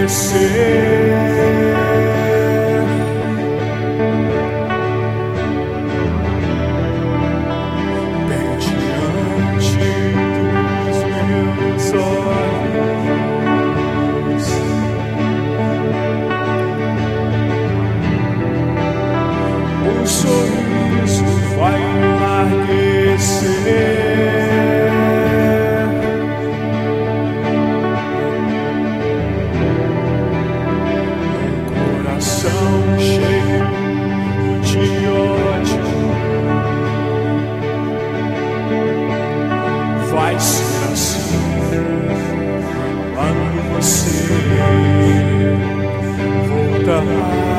Vai ser assim quando você voltar.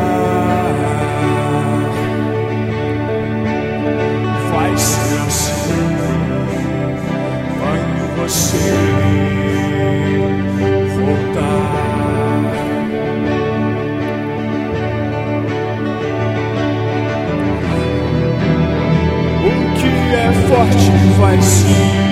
Vai ser assim quando você voltar. O que é forte vai se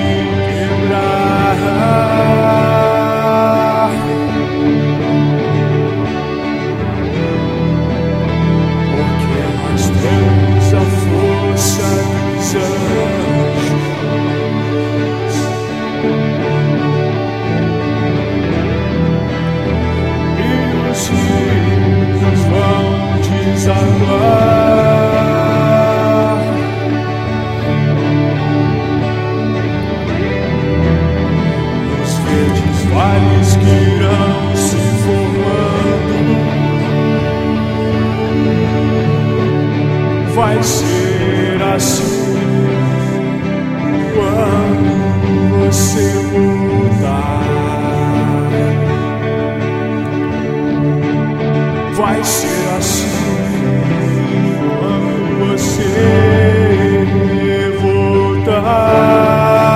porque nós temos a força dos anjos e os rios vão desaguar. Vales que irão se formando. Vai ser assim quando você voltar. Vai ser assim quando você voltar.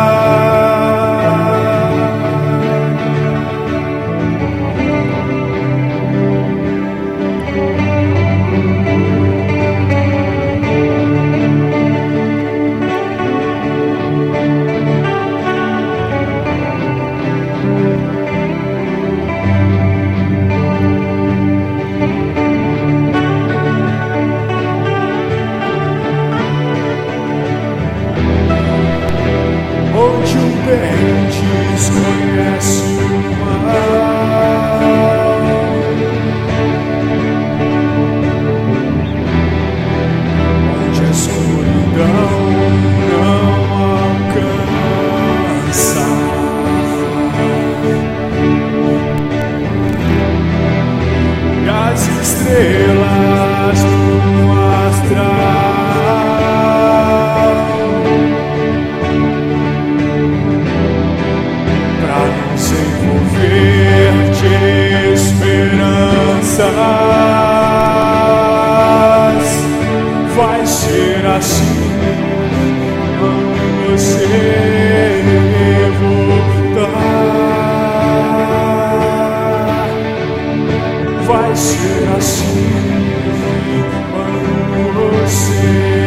Onde o bem desconhece o mal, onde a escuridão não alcança, e as estrelas no astral envolver de esperanças. Vai ser assim quando você voltar. Vai ser assim quando você